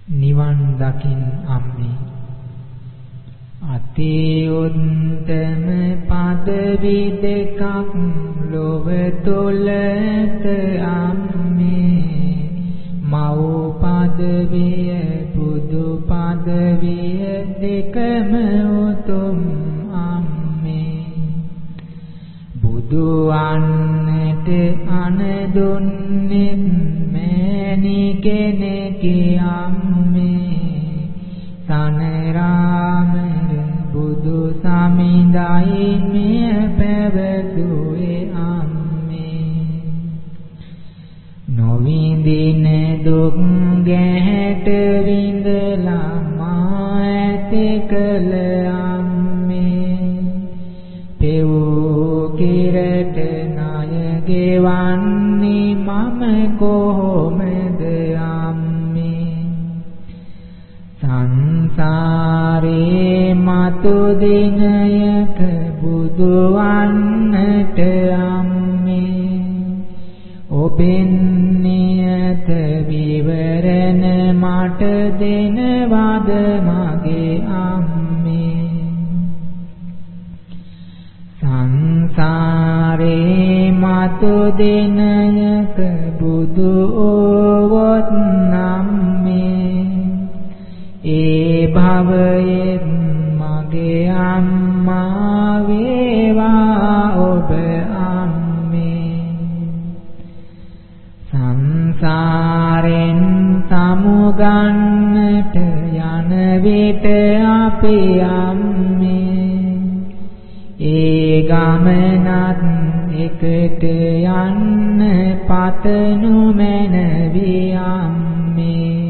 නිවන් දකින් අම්මේ අති උත්තම පදවි දෙකක් ලොව තුලත අම්මේ මව් පදවිය බුදු පදවිය දෙකම උතුම් අම්මේ බුදු වන්නට අන දුන්නේ මෑණි කෙනෙක්ගේ අම්මේ සනරාමර බුදු සමිඳයි මෙය පැවසුවේ අම්මේ නොවිඳින දුක් ගැහැට විඳලා මා ඇති කළ අම්මේ පෙවූ කිරට ණය ගෙවන්නේ මම කොහොමද අම්මේ සංසාරේ මතු දිනයක බුදු වන්නට අම්මේ ඔබෙන් නියත විවරණ මට දෙනවද මගේ අම්මේ සංසාරේ මතු දිනයක බුදු වූවොත් අම්මේ ඒ භවයේ මගේ අම්මා වේවා ඔබ අම්මේ සංසාරෙන් සමුගන්නට යන විට අපි අම්මේ ඒ ගමනත් එකට යන්න පතනු මැනවි අම්මේ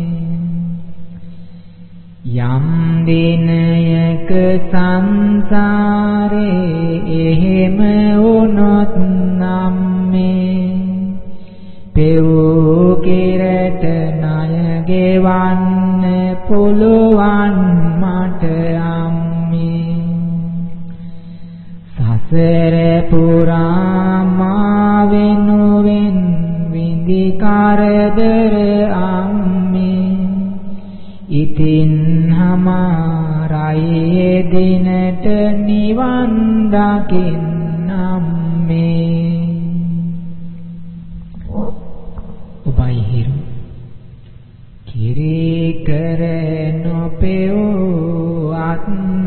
යම් දිනයක සංසාරේ එහෙම වුණොත් අම්මේ පෙවූ කිරට ණය ගෙවන්න පුළුවන් මට අම්මේ සසර පුරා මා වෙනුවෙන් විඳි කරදර අම්මේ ඉතින් හමාරයි දිනට නිවන් දකින්න අම්මේ ඔබයි හිරු කිරි කර නොපෙවූ අත්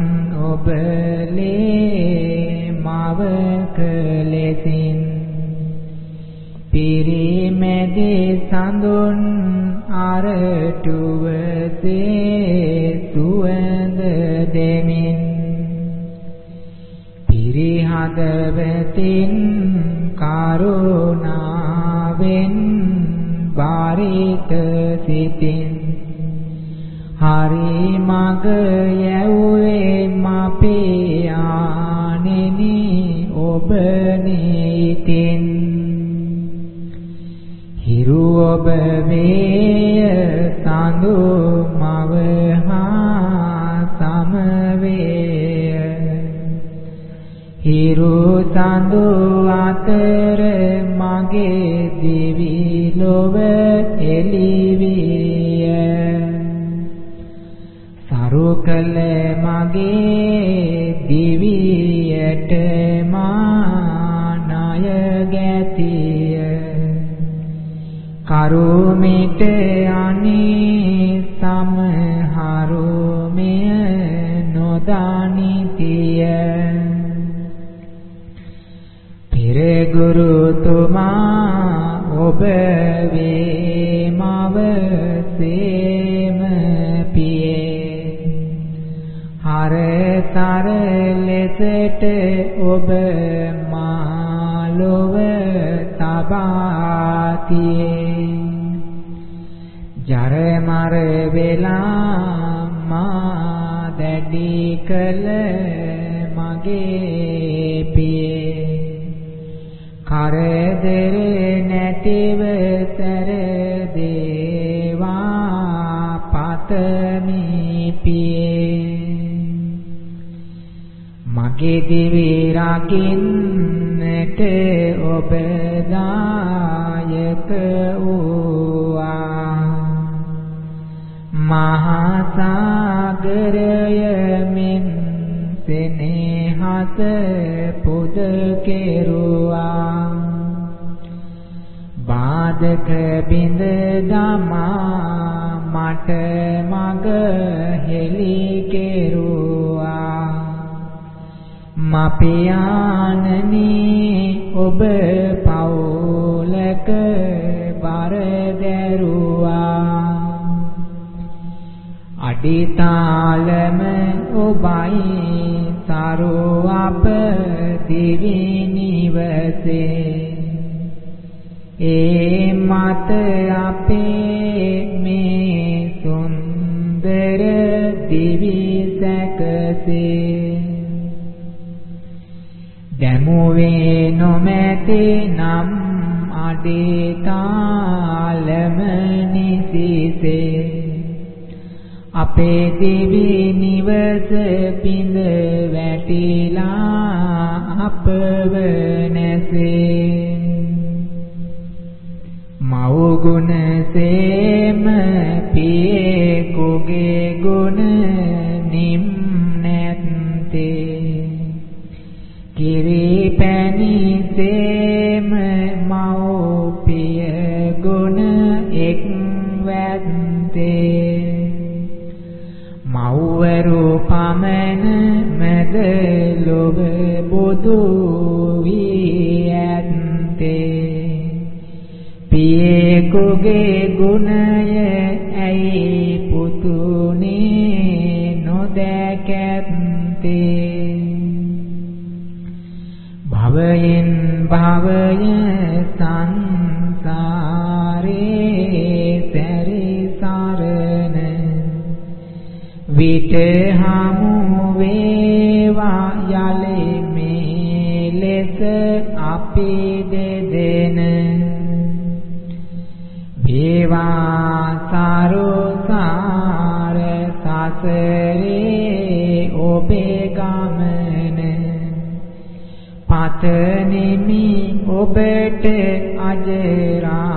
ඔබලේ මවක ලෙසින් පිරිමැදේ සඳුන් අරටුවසේ සුවඳ දෙමින් පිරිහදවතින් කරුණාවෙන් බාරිත සිතින් හරි මග යැවුවේ මපේ ආනෙනි ඔබ නීතින් හිරු ඔබ වේය සඳු මව හා සමවේය හිරු සඳු අතර මගේ දිවි ලොව එළිවිය සරු කළ මගේ දිවියට මා ණය ගැතිය කරුමිට අනේ සමහරුමය නොදනිතිය පෙර ගුරුතුමා ඔබ වේ මව සේම පියේ හරතර ලෙසට ඔබ මා ලොව තබාතියේ ජරමර වෙලා මා දැඩි කළ මගේ පියේ කරදර නැතිව සැර දේවා පතමි පියේ මගේ දිවි රකින්නට ඔබ දායක වූවා මා සාගරයමින් සෙනෙහස පුද කෙරුවා බාධක බිඳ දමා මට මග හෙළි කෙරුවා මපියාණනි ඔබ පවුලක බර දැරුවා අඩිතාලම ඔබයි සරු අප දිවි නිවසේ ඒ මත අපේ මේ සුන්දර දිවි සැකසේ දැමුවේ නොමැති නම් අඩිතාලම නිසිසේ අපේ දිවි නිවස පිඳ වැටිලා අපව නැසේ මව් ගුණ සේම පියෙකුගේ ගුණ නිම් නැත්තේ කිරි පැණි සේම මව්පිය ගුණ එක් වැත්තේ මව්වරු පමණ මැද ලොව බුදු වී ඇත්තේ පියෙකුගේ ගුණය ඇයි පුතුනේ නොදැකැත්තේ භවයෙන් භවය සංසාරේ සැරිසරන විට හමු වේවා යලි මේ ලෙස අපි දෙදෙන වේවා සාරෝසාර සසරේ ඔබේ ගමන පතනෙමි ඔබට අජරා